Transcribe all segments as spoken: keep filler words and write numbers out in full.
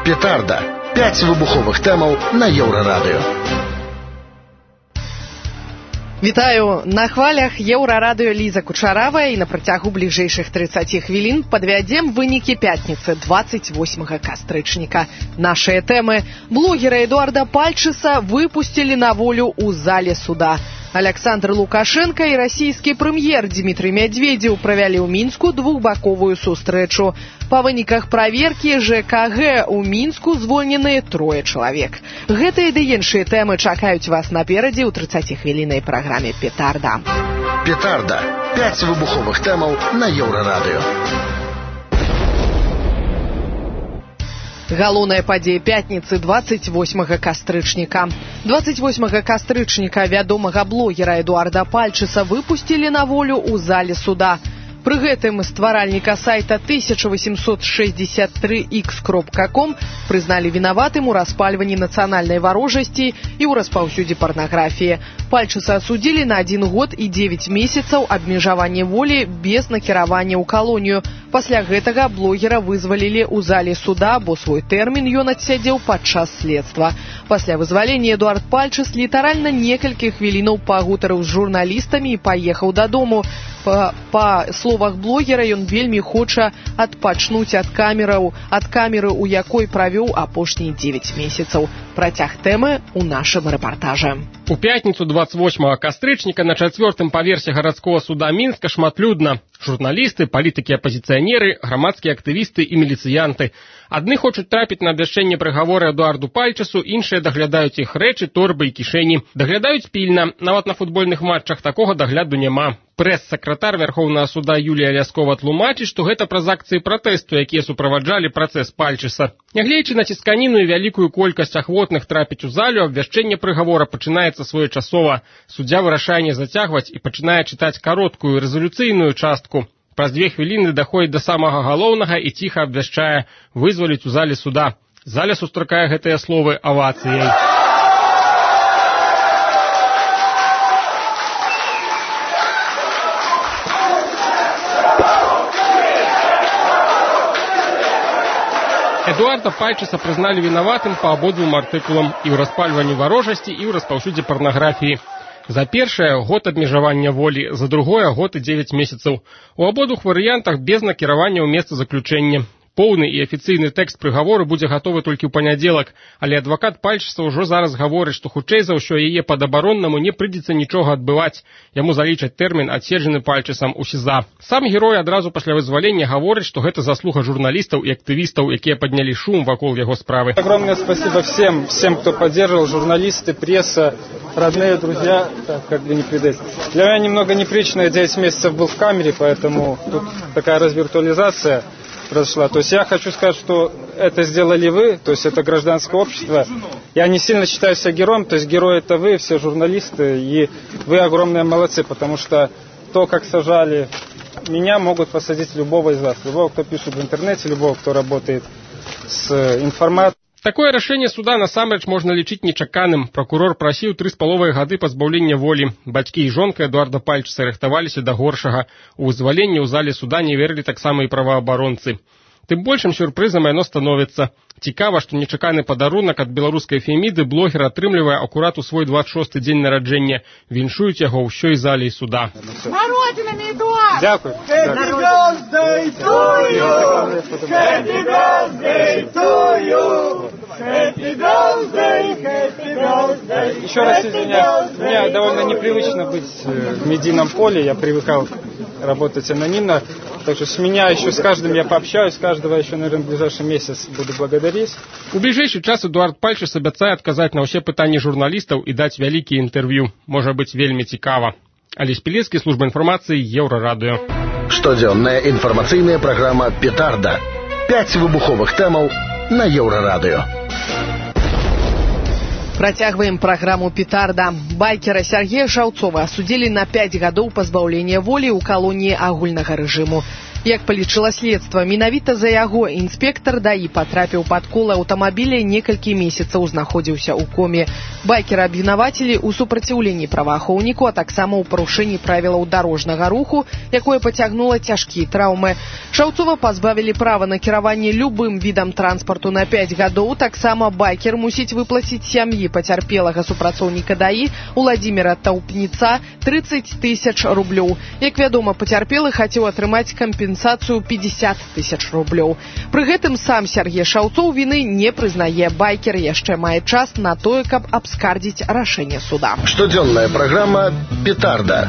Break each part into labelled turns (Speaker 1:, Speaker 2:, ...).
Speaker 1: Петарда. Пять выбуховых тэмаў на Еўрарадыё.
Speaker 2: Вітаю! На хвалях Еўрарадыё Ліза Кучаравая і на працягу бліжэйшых трыццаці хвілін падвядзем вынікі пятніцы двадцать восьмага кастрычніка. Нашыя тэмы. Блогера Эдуарда Пальчыса выпусцілі на волю ў зале суда. Александр Лукашенко і расійскі прэм'ер Дмітрый Медведзеў правялі ў Мінску двухбаковую сустрэчу. Па выніках праверкі ЖКГ у Мінску звольненыя трое чалавек. Гэтыя ды іншыя тэмы чакаюць вас наперадзе ў трыццацігвіліннай праграме «Петарда».
Speaker 1: «Петарда». Пять выбуховых тэмаў на Еўрарадыё.
Speaker 2: Галоўная падзея пятніцы двадцать восьмага кастрычніка. двадцать восьмага кастрычніка вядомага блогера Эдуарда Пальчыса выпусцілі на волю ў зале суда. Пры гэтым стваральніка сайта тысяча восемьсот шестьдесят три икс кропка ком прызналі вінаватым у распальванні нацыянальнай варожасці і ў распаўсюдзе парнаграфіі. Пальчыса асудзілі на один год і девять месяцаў абмежавання волі без накіравання ў калонію. Пасля гэтага блогера вызвалілі ў зале суда, бо свой тэрмін ён адсядзеў падчас следства. Пасля вызвалення Эдуард Пальчыс літаральна некалькі хвілінаў пагутарыў з журналістамі і паехаў дадому. Па, па словах блогера, ён вельмі хоча адпачнуць ад камераў, ад камеры, у якой правёў апошнія девять месяцаў. Працяг тэмы ў нашым рэпартажы.
Speaker 3: У пятніцу двадцать восьмага кастрычніка на чацвёртым паверсе гарадскога суда Мінска шматлюдна. Журналісты, палітыкі-апазіцыянеры, грамадскія актывісты і міліцыянты. Адны хочуць трапіць на абвяшчэнне прыгавора Эдуарду Пальчысу, іншыя даглядаюць іх рэчы, торбы і кішэні. Даглядаюць пільна, нават на футбольных матчах такога дагляду няма. Прэс-сакратар Вярхоўнага суда Юлія Ляскова тлумачыць, што гэта праз акцыі пратэсту, якія суправаджалі працэс Пальчыса. Нягледзячы на цісканіну і вялікую колькасць ахвотных трапіць у залю, абвяшчэнне прыгавора пачынаецца своечасова. Суддзя вырашае не зацягваць і пачынае чытаць кароткую рэзалюцыйную частку. Праз две хвіліны даходзіць да самага галоўнага і ціха абвяшчае вызваліць у зале суда. Заля сустракае гэтыя словы авацыяй. Эдуарда Пальчыса прызналі вінаватым па абодвум артыкулам і ў распальванні варожасці, і ў распаўсюдзе парнаграфіі. За першае год абмежавання волі, за другое год і девять месяцаў. У абодвух варыянтах без накіравання ў месца заключэння. Поўны і афіцыйны тэкст прыгавору будзе гатовы толькі ў панядзелак, але адвакат Пальчыса ўжо зараз гаворыць, што хутчэй за ўсё яе падабароннаму не прыйдзецца нічога адбываць. Яму залічаць тэрмін, адседжаны Пальчысам у СІЗА. Сам герой адразу пасля вызвалення гаворыць, што гэта заслуга журналістаў і актывістаў, якія паднялі шум вакол яго справы.
Speaker 4: Огромное спасибо всем, всем, кто поддерживал, журналисты, пресса, родные, друзья, так, как бы не предать. Для меня немного неприлично, я девять месяцев был в камере, поэтому тут такая развиртуализация произошла. То есть я хочу сказать, что это сделали вы, то есть это гражданское общество. Я не сильно считаю себя героем, то есть герои это вы, все журналисты, и вы огромные молодцы, потому что то, как сажали меня, могут посадить любого из вас, любого, кто пишет в интернете, любого, кто работает с информацией.
Speaker 3: Такое рашэнне суда насамрэч можна лічыць нечаканым. Пракурор прасіў тры з паловай гады пазбаўлення волі. Бацькі і жонка Эдуарда Пальчыса рыхтаваліся да горшага. У вызваленні ў зале суда не верылі таксама і праваабаронцы. Тым большым сюрпрызам яно становіцца. Цікава, што нечаканы падарунак ад беларускай феміды блогер атрымлівае акурат у свой двадцать шосты дзень нараджэння. Віншуюць яго ўсёй зале і суда.
Speaker 4: Народзінамі, Эдуард! Дякую.
Speaker 5: Happy birthday to you! Happy birthday to you! Happy birthday, happy birthday!
Speaker 4: Еще раз извиняюсь, мне довольно непривычно быть в медийном поле, я привыкал работать анонимно. Так что с меня еще с каждым я пообщаюсь, каждого еще, наверное, в ближайший месяц буду благодарить.
Speaker 3: У бліжэйшы час Эдуард Пальчыс абяцае адказаць на ўсе пытанні журналістаў і даць вялікія інтэрв'ю. Можа быць вельмі цікава. Алесь Пілецкі, служба інфармацыі, Еўрарадыё.
Speaker 1: Штодзённая інфармацыйная праграма «Петарда». Пять выбуховых тэмаў на Еўрарадыё.
Speaker 2: Працягваем праграму «Петарда». Байкера Сергея Шаўцова асудзілі на пять гадоў пазбаўлення волі ў калоніі агульнага рэжыму. Як палічыла следства, менавіта за яго інспектар даі патрапіў пад колы аўтамабіля, некалькі месяцаў знаходзіўся ў коме. Байкера абвінавацілі ў супраціўленні праваахоўніку, а таксама ў парушэнні правілаў дарожнага руху, якое пацягнула цяжкія траўмы. Шаўцова пазбавілі права на кіраванне любым відам транспарту на пяць гадоў. Таксама байкер мусіць выплаціць сям'і пацярпелага супрацоўніка даі Уладзіміра Таўпніца трыццаць тысяч рублёў. Як вядома, пацярпелы хацеў атрымаць кампенсацыю пятьдесят тысяч рублёў. Пры гэтым сам Сергей Шаўцоў віны не прызнае. Байкер яшчэ мае час на тое, каб абскардзіць рашэнне суда.
Speaker 1: Штодзённая праграма «Петарда».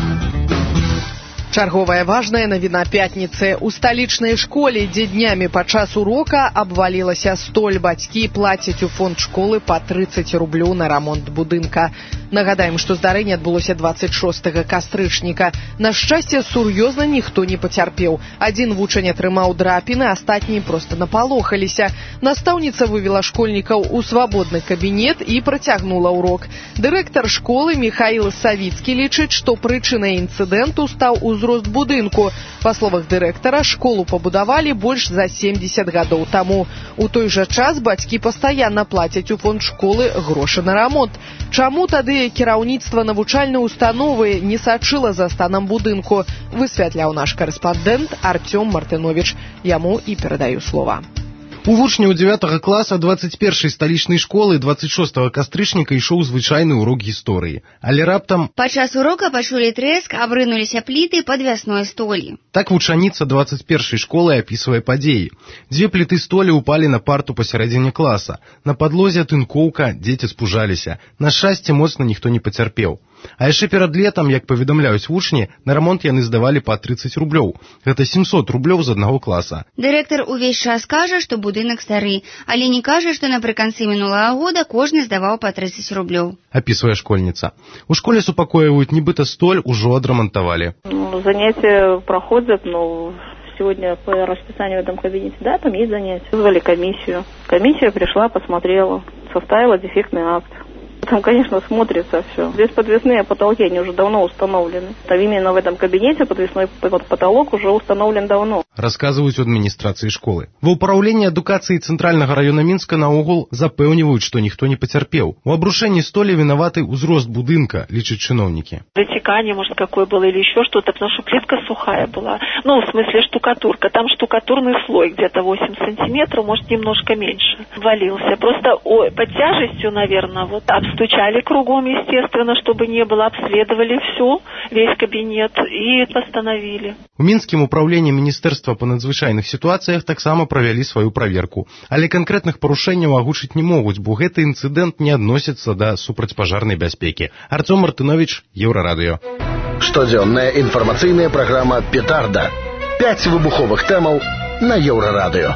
Speaker 2: Чарговая важная навіна пятніцы. У сталічнай школе, дзе днямі падчас урока абвалілася столь, бацькі плацяць у фонд школы па трыццаць рублёў на рамонт будынка. Нагадаем, што здарэнне адбылося двадцать шостага кастрычніка. На шчасце, сур'ёзна ніхто не пацярпеў. Адзін вучань атрымаў драпіны, астатнія проста напалохаліся. Настаўніца вывела школьнікаў у свабодны кабінет і працягнула урок. Дырэктар школы Міхаіл Савіцкі лічыць, што прычынай інцыдэнту стаў узрост будынку. Па словах дырэктара, школу пабудавалі больш за семьдесят гадоў таму. У той жа час бацькі пастаянна плацяць у фонд школы грошы на рамонт. Чаму тады кіраўніцтва навучальнай установы не сачыла за станам будынку, высвятляў наш карэспандэнт Артём Мартынович. Яму і перадаю слова.
Speaker 6: У вучняў дзевятага класа двадцать першай сталічнай школы двадцать шостага кастрычніка ішоў звычайны урок гісторыі. Але раптам
Speaker 7: падчас урока пачулі трэск, абрынуліся пліты падвясной столі.
Speaker 6: Так вучаніца двадцать першай школы апісвае падзеі. Дзве пліты столі ўпалі на парту пасярэдзіне класа. На падлозе тынкоўка, дзеці спужаліся. На шчасце, моцна ніхто не пацярпеў. А яшчэ перад летам, як паведамляюць вучні, на рамонт яны здавалі па трыццаць рублёў. Гэта семьсот рублёў з аднаго класа.
Speaker 7: Дырэктар увесь час кажа, што будынак стары, але не кажа, што напрыканцы мінулага года кожны здаваў па трыццаць рублёў.
Speaker 6: Апісвае школьніца. У школе супакоіваюць, нібыта столь ужо адрамантавалі.
Speaker 8: Ну, занятия проходят, но сегодня по расписанию в этом кабинете, да, там есть занятия. Вызвали комиссию. Комиссия пришла, посмотрела, составила дефектный акт. Там, конечно, смотрится все. Здесь подвесные потолки, они уже давно установлены. Там именно в этом кабинете подвесной потолок уже установлен давно.
Speaker 6: Расказваюць у адміністрацыі школы. Ва ўпраўленні адукацыі цэнтральнага раёна Мінска наогул запэўніваюць, што ніхто не пацярпеў. У абрушэнні столі вінаваты ўзрост будынка, лічаць чыноўнікі.
Speaker 9: Затекание, может, какое было или еще что-то, потому что плитка сухая была. Ну, в смысле штукатурка. Там штукатурный слой где-то восемь сантиметров, может, немножко меньше. Валился. Просто ой, под тяжестью, наверное, вот обстучали кругом, естественно, чтобы не было, обследовали все, весь кабинет и постановили.
Speaker 6: У Мінскім управленні Міністэрства па надзвычайных сітуацыях таксама правялі сваю праверку. Але канкрэтных парушэнняў агучыць не могуць, бо гэты інцыдэнт не адносіцца да супрацьпажарнай бяспекі. Артём Мартынович, Еўрарадыё.
Speaker 1: Штодзённая інфармацыйная праграма «Петарда». Пяць выбуховых тэмаў на Еўрарадыё.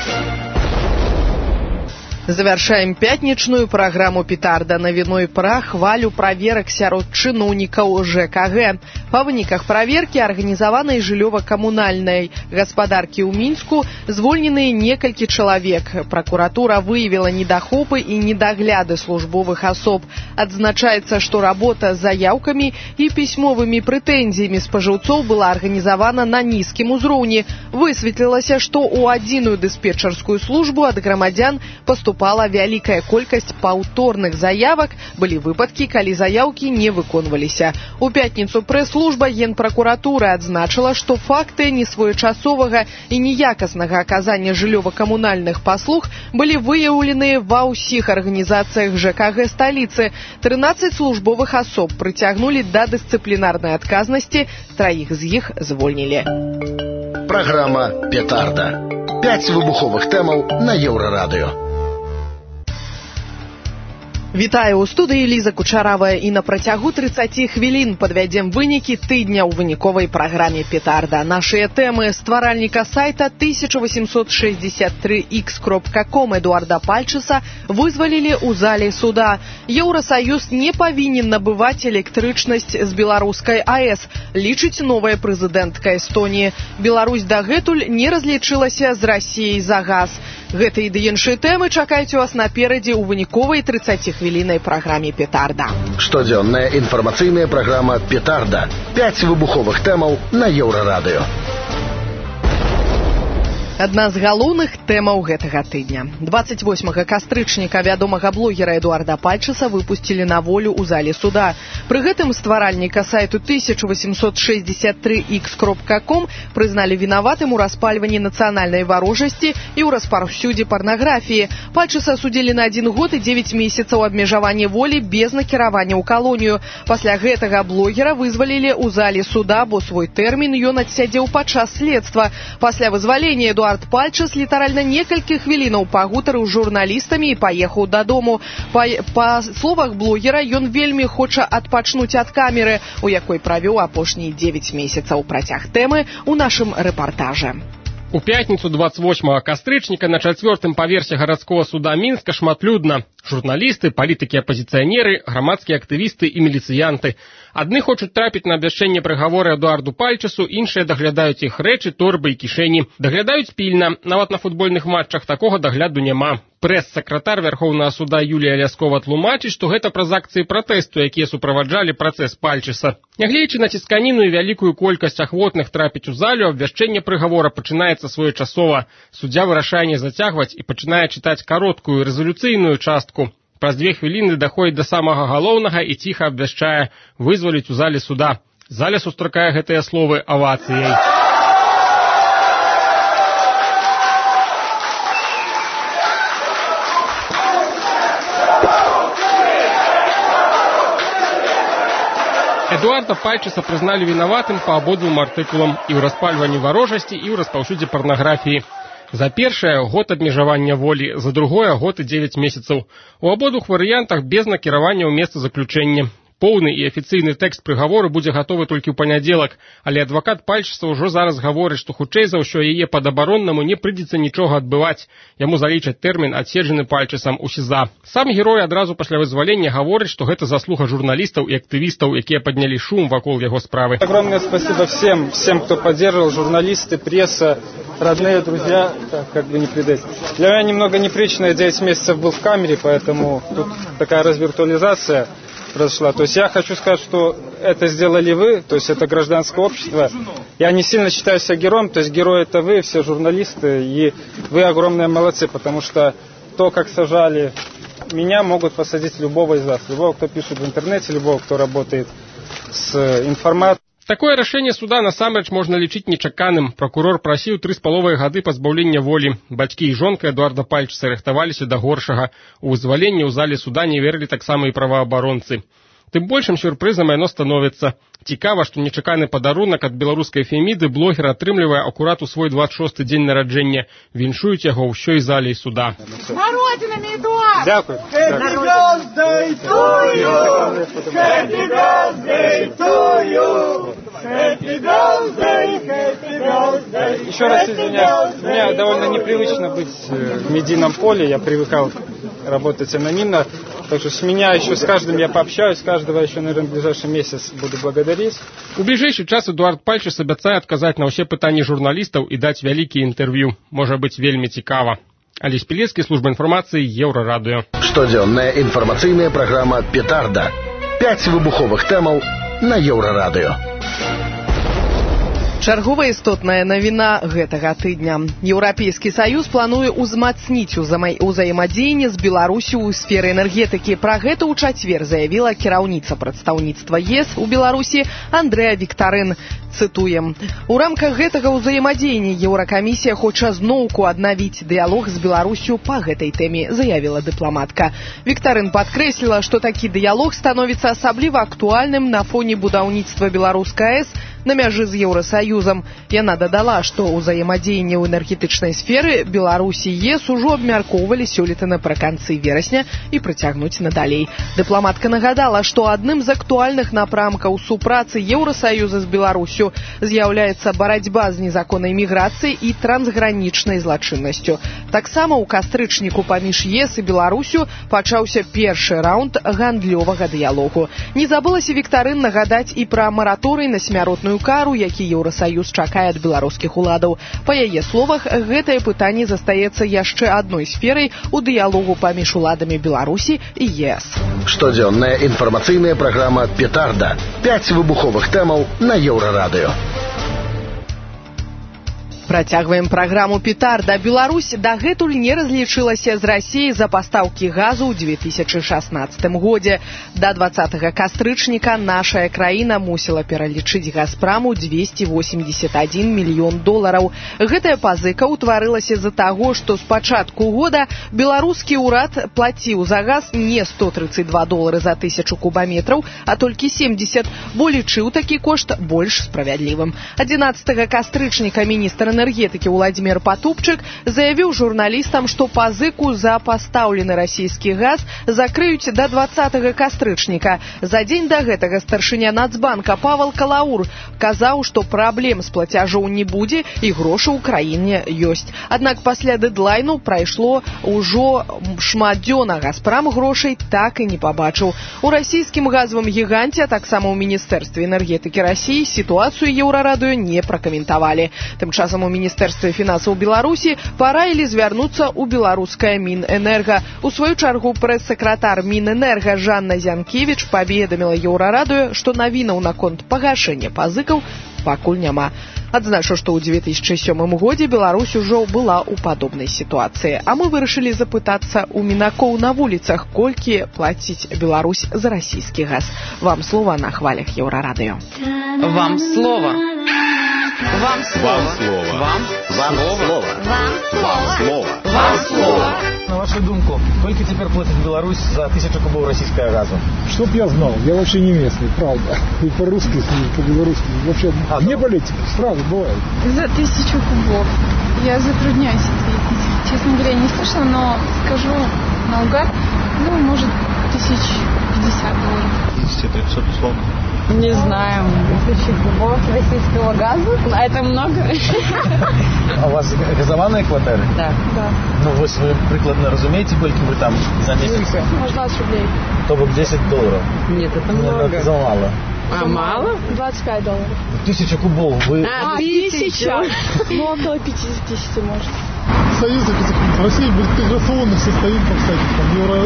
Speaker 2: Завяршаем пятнічную праграму «Петарда» навіной пра хвалю праверак сярод чыноўнікаў ЖКГ. Па выніках праверкі арганізаванай жыллёва-камунальнай гаспадаркі ў Мінску звольненыя некалькі чалавек. Пракуратура выявіла недахопы і недагляды службовых асоб. Адзначаецца, што работа з заяўкамі і пісьмовымі прэтэнзіямі спажыўцоў была арганізавана на нізкім узроўні. Высветлілася, што ў адзіную дыспетчарскую службу ад грамадзян паступала Пала вялікая колькасць паўторных заявак, былі выпадкі, калі заяўкі не выконваліся. У пятніцу прэс-служба Генпракуратуры адзначыла, што факты несвоечасовага і неякаснага аказання жыллёва-камунальных паслуг былі выяўлены ва ўсіх арганізацыях ЖКГ сталіцы. трынаццаць службовых асоб прыцягнулі да дысцыплінарнай адказнасці, траіх з іх звольнілі.
Speaker 1: Праграма «Петарда». Пяць выбуховых тэмаў на Еўрарадыё.
Speaker 2: Вітаю, у студыі Ліза Кучаравая, і на працягу трыццаці хвілін падвядзем вынікі тыдня ў выніковай праграме «Петарда». Нашыя тэмы: стваральніка сайта тысяча восемьсот шестьдесят три икс кропка ком Эдуарда Пальчыса вызвалілі ў зале суда. Еўрасаюз не павінен набываць электрычнасць з беларускай АЭС, лічыць новая прэзідэнтка Эстоніі. Беларусь дагэтуль не разлічылася з Расіяй за газ. Гэтыя ды іншыя тэмы чакайце вас наперадзе ў выніковай трыццацихвіліннай праграме «Петарда».
Speaker 1: Штодзённая інфармацыйная праграма «Петарда». Пяць выбуховых тэмаў на Еўрарадыё.
Speaker 2: Адна з галоўных тэмаў гэтага тыдня. дваццаць восьмага кастрычніка вядомага блогера Эдуарда Пальчыса выпусцілі на волю ў зале суда. Пры гэтым стваральніка сайту тысяча восемьсот шестьдесят три икс кропка ком прызналі вінаватым у распальванні нацыянальнай варожасці і ў распаўсюдзе парнаграфіі. Пальчыса судзілі на адзін год і дзевяць месяцаў абмежавання волі без накіравання ў калонію. Пасля гэтага блогера вызвалілі ў зале суда, бо свой тэрмін ён адсядзеў падчас следства. Пасля вызвалення Эдуард Пальчыс літаральна некалькі хвілінаў пагутарыў з журналістамі і паехаў дадому. Па, па словах блогера, ён вельмі хоча адпачнуць ад камеры, у якой правёў апошнія дзевяць месяцаў. Працяг тэмы ў нашым рэпартажы.
Speaker 3: У пятніцу двадцать восьмого кастрычніка на чацвёртым паверсе гарадскога суда Мінска шматлюдна. Журналісты, палітыкі-апазіцыянеры, грамадскія актывісты і міліцыянты. Адны хочуць трапіць на абвяшчэнне прыгавора Эдуарду Пальчысу, іншыя даглядаюць іх рэчы, торбы і кішэні. Даглядаюць пільна, нават на футбольных матчах такога дагляду няма. Прэс-сакратар Вярхоўнага суда Юлія Ляскова тлумачыць, што гэта праз акцыі пратэсту, якія суправаджалі працэс Пальчыса. Нягледзячы на цісканіну і вялікую колькасць ахвотных трапіць у залю, абвяшчэнне прыгавора пачынаецца своечасова. Суддзя вырашае не зацягваць і пачынае чытаць кароткую рэзалюцыйную частку. Праз две хвіліны даходзіць да самага галоўнага і ціха абвяшчае вызваліць у зале суда. Заля сустракае гэтыя словы авацыяй. Эдуарда Пальчыса прызналі вінаватым па абодвум артыкулам і ў распальванні варожасці, і ў распаўсюдзе парнаграфіі. За першае год абмежавання волі, за другое год і дзевяць месяцаў. У абодвух варыянтах без накіравання ў месца заключэння. Поўны і афіцыйны тэкст прыгавору будзе гатовы толькі ў панядзелак, але адвакат Пальчыса ўжо зараз гаворыць, што хутчэй за ўсё яе падабароннаму не прыйдзецца нічога адбываць. Яму залічаць тэрмін, адседжаны Пальчысам у СІЗА. Сам герой адразу пасля вызвалення гаворыць, што гэта заслуга журналістаў і актывістаў, якія паднялі шум вакол яго справы.
Speaker 4: Огромное спасибо всем, всем, кто поддерживал, журналисты, пресса, родные, друзья, так, как бы не предать. Для меня немного непривычно, я девять месяцев был в камере, поэтому тут такая развиртуализация произошла. То есть я хочу сказать, что это сделали вы, то есть это гражданское общество. Я не сильно считаю себя героем, то есть герои это вы, все журналисты, и вы огромные молодцы, потому что то, как сажали меня, могут посадить любого из вас, любого, кто пишет в интернете, любого, кто работает с информацией.
Speaker 3: Такое рашэнне суда насамрэч можна лічыць нечаканым. Пракурор прасіў тры з паловай гады пазбаўлення волі. Бацькі і жонка Эдуарда Пальчыса рыхтаваліся да горшага. У вызваленні ў зале суда не верылі таксама і праваабаронцы. Тым большым сюрпрызам яно становіцца. Цікава, што нечаканы падарунак ад беларускай феміды блогер атрымлівае акурат у свой двадцать шосты дзень нараджэння. Віншуюць яго ўсёй зале суда.
Speaker 5: Народзінамі, Эдуард!
Speaker 4: Дякую.
Speaker 5: Happy birthday to you! Happy birthday to you! Happy birthday, happy birthday!
Speaker 4: Еще раз извиняюсь, мне довольно непривычно быть в медийном поле, я привыкал работать анонимно. Так что с меня еще с каждым я пообщаюсь, каждого еще, наверное, в ближайший месяц буду благодарить.
Speaker 3: У бліжэйшы час Эдуард Пальчыс абяцае адказаць на ўсе пытанні журналістаў і даць вялікі інтэрв'ю. Можа быць вельмі цікава. Алесь Пілецкі, служба інфармацыі, Еўрарадыё.
Speaker 1: Штодзённая інфармацыйная праграма «Петарда». Пяць выбуховых тэмаў на Еўрарадыё.
Speaker 2: Чарговая істотная навіна гэтага тыдня. Еўрапейскі саюз плануе ўзмацніць узаемадзеянне з Беларусю ў сферы энергетыкі. Пра гэта ў чацвер заявіла кіраўніца прадстаўніцтва ЕС у Беларусі Андрэа Віктарын. Цытуем. У рамках гэтага ўзаемадзеяння Еўракамісія хоча зноўку аднавіць дыялог з Беларусю па гэтай тэме, заявіла дыпламатка. Віктарын падкрэсліла, што такі дыялог становіцца асабліва актуальным на фоне будаўніцтва беларускай АЭС на мяжы з Еўрасаюзам. Яна дадала, што ўзаемадзеянне ў энергетычнай сферы Беларусі і ЕС ужо абмяркоўвалі сёлета напрыканцы верасня і працягнуць надалей. Дыпламатка нагадала, што адным з актуальных напрамкаў супрацы Еўрасаюза з Беларусю з'яўляецца барацьба з незаконнай міграцыяй і трансгранічнай злачыннасцю. Таксама ў кастрычніку паміж ЕС і Беларусю пачаўся першы раунд гандлёвага дыялогу. Не забылася Віктарын нагадаць і пра мараторый на смяротную кару, які Еўрасаюз чакае ад беларускіх уладаў. Па яе словах, гэтае пытанне застаецца яшчэ адной сферай у дыялогу паміж уладамі Беларусі і ЕС.
Speaker 1: Штодзённая інфармацыйная праграма «Петарда». Пяць выбуховых тэмаў на Еўрарадыё.
Speaker 2: Працягваем праграму «Петарда». Беларусь дагэтуль не разлічылася з Расіяй за пастаўкі газу ў две тысячы шаснаццатым годзе. Да дваццатага кастрычніка нашая краіна мусіла пералічыць «Газпраму» двести восемьдесят один мільён долараў. Гэтая пазыка ўтварылася з-за таго, што з пачатку года беларускі ўрад плаціў за газ не сто тридцать два долары за тысячу кубаметраў, а толькі семьдесят, бо лічыў такі кошт больш справядлівым. адзінаццатага кастрычніка міністр энергетыкі Владимир Потупчык заявіў журналістам, што пазыку за пастаўлены расійскі газ закрыюць да дваццатага кастрычніка. За дзень да гэтага старшыня Нацбанка Павел Калаур казаў, што праблем з плацяжоў не будзе і грошы ў краіне ёсць. Аднак пасля дэдлайну прайшло ўжо шмат дзён, а «Газпрам» грошай так і не пабачыў. У расійскім газавым гіганце, а таксама ў Міністэрстве энергетыкі Расіі сітуацыю Еўрарадыё не пракаментавалі. Тым часам у Міністэрстве фінансаў Беларусі параілі звярнуцца ў беларускае Мінэнерга. У сваю чаргу прэс-сакратар Мінэнерга Жанна Зянкевіч паведаміла Еўрарадыё, што навінаў наконт пагашэння пазыкаў пакуль няма. Адзначу, што ў две тысячы сёмым годзе Беларусь ужо была ў падобнай сітуацыі. А мы вырашылі запытацца ў мінакоў на вуліцах, колькі плаціць Беларусь за расійскі газ. Вам слова на хвалях Еўрарадыё.
Speaker 10: Вам слова. Вам слово.
Speaker 11: Вам слово.
Speaker 10: Вам слово.
Speaker 11: Вам слово.
Speaker 10: Вам слово.
Speaker 12: На вашу думку, сколько теперь платит Беларусь за тысячу кубов российского газа?
Speaker 13: Чтоб я знал, я вообще не местный, правда. И по-русски, и по-белорусски. Вообще, а, не политики, правда, бывает.
Speaker 14: За тысячу кубов. Я затрудняюсь ответить. Честно говоря, не слышала, но скажу наугад, ну, может, тысяч пятьдесят долларов.
Speaker 12: двести-трехсот условно.
Speaker 14: Не знаю.
Speaker 15: Тысячи кубов российского газа?
Speaker 14: А это много?
Speaker 12: А у вас газованные квартиры?
Speaker 14: Да. Да.
Speaker 12: Ну, вы, вы прикладно разумеете, сколько вы там за месяц?
Speaker 14: Может, двадцать рублей.
Speaker 12: То бы десять долларов.
Speaker 14: Нет, это
Speaker 12: ну,
Speaker 14: много.
Speaker 12: Это мало.
Speaker 14: А мало? двадцать пять долларов.
Speaker 12: Тысяча кубов. Вы...
Speaker 14: А, тысяча. Ну, около пятидесяти, может.
Speaker 13: Союз в России интеграционных состоит, так сказать, там, евро,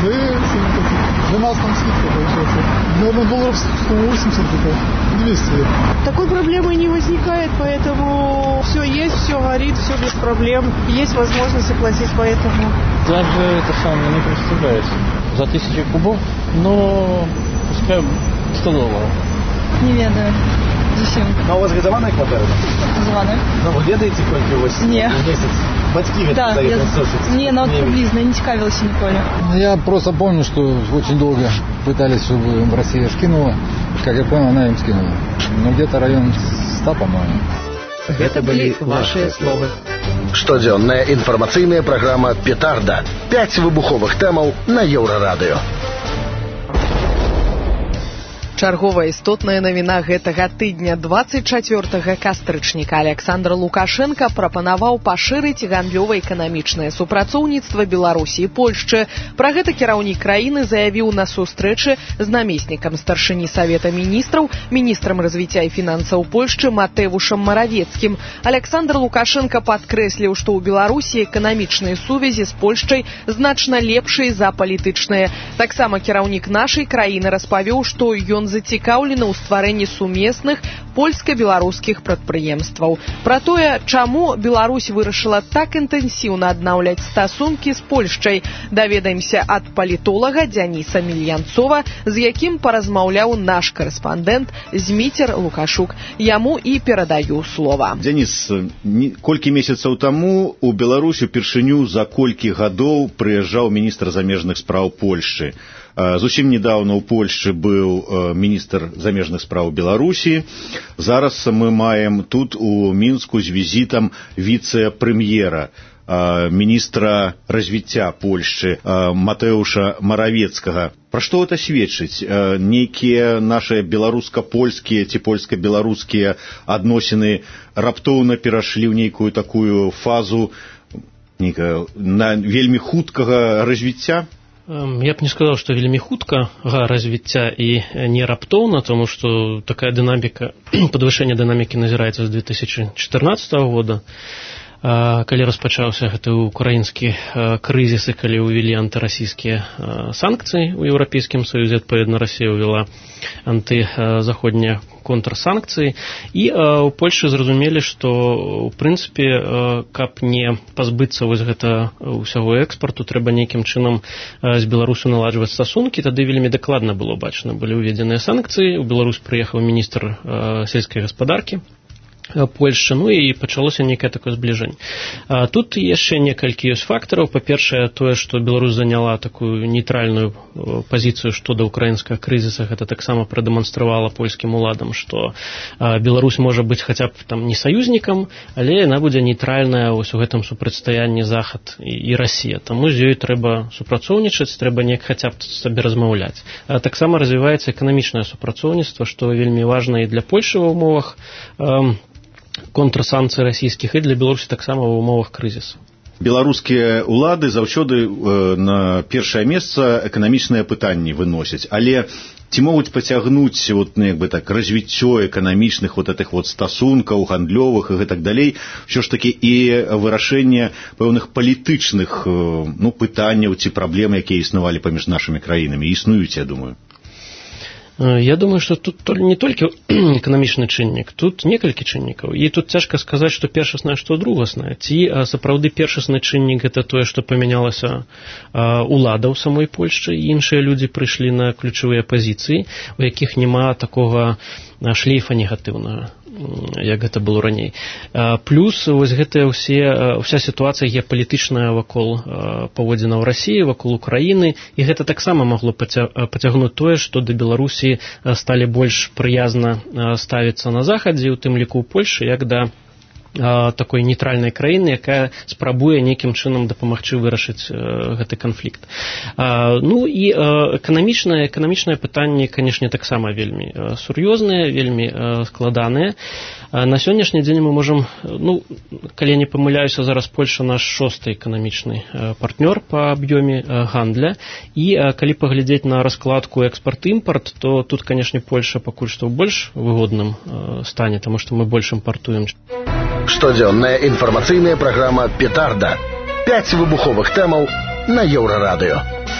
Speaker 13: для нас там скидка получается. Наверное, долларов сто восемьдесят, двести.
Speaker 16: Такой проблемы не возникает, поэтому все есть, все горит, все без проблем. Есть возможность оплатить, поэтому...
Speaker 17: Даже это самое не представляешь. За тысячу кубов, но пускай сто долларов.
Speaker 14: Не ведаю. Зачем?
Speaker 12: А у вас газованная квартира?
Speaker 14: Газованная.
Speaker 12: Ну, вы ведаете, сколько у вас в месяц? Батьки
Speaker 14: да,
Speaker 12: дают
Speaker 14: я...
Speaker 12: на сушить?
Speaker 14: Не, ну приблизно, не цікавилась ніколи.
Speaker 18: Я просто помню, что очень долго пытались, чтобы в России скинула. Как я понял, она им скинула. Ну, где-то район ста, по-моему.
Speaker 1: Это были ваши словы. Штодзённая информационная программа «Петарда». Пять выбуховых тэмаў на Еўрарадыё.
Speaker 2: Чарговая істотная навіна гэтага тыдня. дваццаць чацвёртага кастрычніка Александр Лукашенко прапанаваў пашырыць гандлёва-эканамічнае супрацоўніцтва Беларусі і Польшчы. Пра гэта кіраўнік краіны заявіў на сустрэчы з намеснікам старшыні Савета міністраў, міністрам развіцця і фінансаў Польшчы Матэвушам Маравецкім. Александр Лукашенко падкрэсліў, што ў Беларусі эканамічныя сувязі з Польшчай значна лепшыя за палітычныя. Таксама кіраўнік нашай краіны распавёў, што ён зацікаўлены ў стварэнні сумесных польска-беларускіх прадпрыемстваў. Пра тое, чаму Беларусь вырашыла так інтэнсіўна аднаўляць стасункі з Польшчай, даведаемся ад палітолага Дзяніса Мільянцова, з якім паразмаўляў наш карэспандэнт Зміцер Лукашук. Яму і перадаю слова.
Speaker 11: Дзяніс, колькі месяцаў таму у Беларусі упершыню за колькі гадоў прыязджаў міністр замежных спраў Польшчы. Зусім недавно ў Польшчы быў міністр замежных спраў Беларусі. Зараз мы маем тут у Мінску з візітам віцэ-прэм'ера, міністра развіцця Польшчы Матэуша Маравецкага. Пра што гэта сведчыць? Нейкія нашыя беларуска-польскія ці польска-беларускія адносіны раптоўна перашлі ў нейкую такую фазу на вельмі хуткага развіцця?
Speaker 17: Я б не сказал, что вельмі хутка развіцця і не раптоўна, тому что такая динамика, подвышение динамики назираецца з две тысячи четырнадцатого года, калі распачаўся гэты украінскі крызіс і калі ўвялі антырасійскія санкцыі ў Еўрапейскім Саюзе, адпаведна Расія ўвяла антызаходнія контрсанкцыі, і ў Польшы зразумелі, што ў прынцыпе, каб не пазбыцца вось гэта ўсяго экспарту, трэба нейкім чынам з Беларусю наладжваць стасункі. Тады вельмі дакладна было бачна, былі ўведзеныя санкцыі, у Беларусь прыехаў міністр сельскай гаспадаркі Польшчы, ну і пачалося нейкае такое збліжэнне. Тут яшчэ некалькі ёсць фактараў. Па-першае, тое, што Беларусь заняла такую нейтральную пазіцыю што да ўкраінскага крызіса, гэта таксама прадэманстравала польскім уладам, што Беларусь можа быць хаця б там не саюзнікам, але яна будзе нейтральная вось у гэтым супрацьстаянні Захад і, і Расія. Таму з ёй трэба супрацоўнічаць, трэба неяк хаця б сабе размаўляць. Таксама развіваецца эканамічнае супрацоўніцтва, што вельмі важна і для Польшы ва ўмовах контрсанкцый расійскіх, і для Беларусі таксама ва ўмовах крызісу.
Speaker 11: Беларускія ўлады заўсёды на першае месца эканамічныя пытанні выносяць, але ці могуць пацягнуць вот, ну, як бы так, развіццё эканамічных вот этих вот стасункаў гандлёвых і гэтак далей, ўсё ж такі і вырашэнне пэўных палітычных ну, пытанняў ці праблем, якія існавалі паміж нашымі краінамі, існуюць, я думаю.
Speaker 17: Я думаю, што тут не толькі эканамічны чыннік, тут некалькі чыннікаў. І тут цяжка сказаць, што першаснае, што другаснае. Ці сапраўды першасны чыннік гэта тое, што памянялася ўлада ў самой Польшчы, і іншыя людзі прыйшлі на ключавыя пазіцыі, у якіх няма такога шлейфа негатыўнага, як гэта было раней. Плюс вось гэтая ўсе, вся сітуацыя геапалітычная вакол паводзінаў Расіі, вакол Украіны, і гэта таксама магло пацягнуць тое, што да Беларусі сталі больш прыязна ставіцца на захадзе, у тым ліку ў Польшы, як да такой нейтральнай краіны, якая спрабуе нейкім чынам дапамагчы вырашыць гэты канфлікт. Ну і эканамічнае, эканамічнае пытанне, канешне, таксама вельмі сур'ёзнае, вельмі складанае. На сённяшні дзень мы можам, ну, калі не памыляюся, зараз Польша наш шосты эканамічны партнёр па аб'ёме гандля, і калі паглядзець на раскладку экспарт-імпарт, то тут, канешне, Польша пакуль што ў больш выгодным стане, таму што мы больш імпартуем.
Speaker 1: Штодзённая інфармацыйная праграма «Петарда». Пяць выбуховых тэмаў на Еўрарадыё.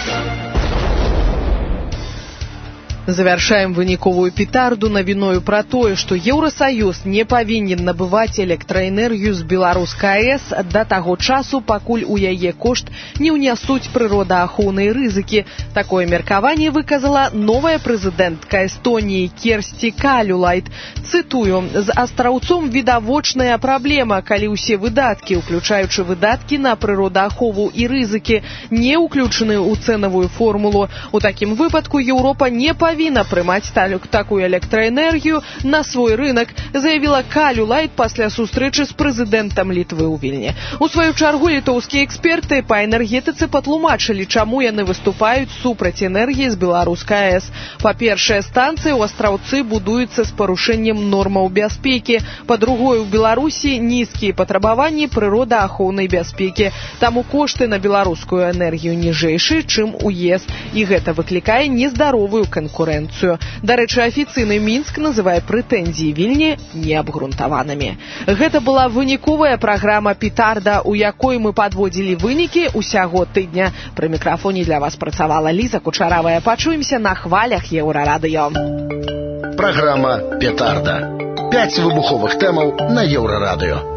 Speaker 2: Завяршаем выніковую петарду навіною пра тое, што Еўрасаюз не павінен набываць электраэнергію з беларускай АЭС да таго часу, пакуль у яе кошт не ўнясуць прыродаахоўныя рызыкі. Такое меркаванне выказала новая прэзідэнтка Эстоніі Керсці Калюлайд. Цытую: «З астраўцом відавочная праблема, калі ўсе выдаткі, уключаючы выдаткі на прыродаахову і рызыкі, не ўключаны ў цэнавую формулу. У такім выпадку Еўропа не павінна павінна прымаць такую электраэнергію на свой рынок», заявіла Калюлайд пасля сустрэчы з прэзідэнтам Літвы ў Вільні. У сваю чаргу літоўскія эксперты па энергетыцы патлумачылі, чаму яны выступаюць супраць энергіі з беларускай АЭС. Па-першае, станцыі ў астраўцы будуюцца з парушэннем нормаў бяспекі. Па-другое, у Беларусі нізкія патрабаванні прыродаахоўнай бяспекі. Таму кошты на беларускую энергію ніжэйшыя, чым у ЕС, і гэта выклікае нездаровую канкурэнцыю. Дарэчы, афіцыйны Мінск называе прэтэнзіі Вільні неабгрунтаванымі. Гэта была выніковая праграма «Петарда», у якой мы падводзілі вынікі усяго тыдня. Пры мікрафоне для вас працавала Ліза Кучаравая. Пачуемся на хвалях Еўрарадыё.
Speaker 1: Праграма «Петарда». Пяць выбуховых тэмаў на Еўрарадыё.